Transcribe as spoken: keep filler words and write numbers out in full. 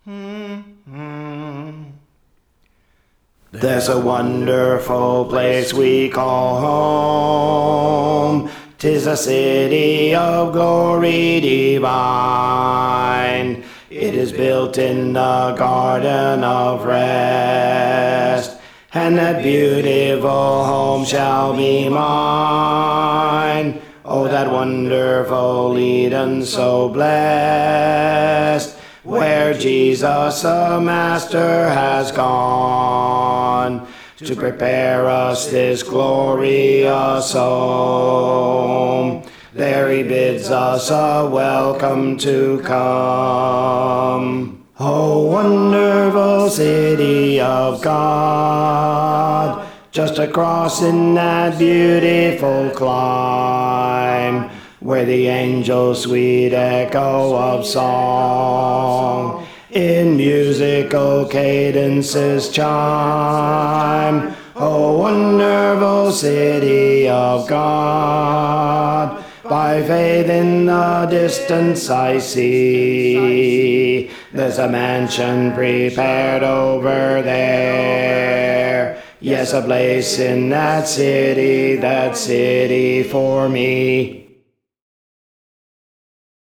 There's a wonderful place we call home. 'Tis a city of glory divine. It is built in the garden of rest, and that beautiful home shall be mine. Oh, that wonderful Eden so blessed, where Jesus the Master has gone to prepare us this glorious home. There he bids us a welcome to come. Oh, wonderful city of God, just across in that beautiful clime, where the angels' sweet echo of song in musical cadences chime. Oh, wonderful city of God, by faith in the distance I see, there's a mansion prepared over there. Yes, a place in that city, that city for me.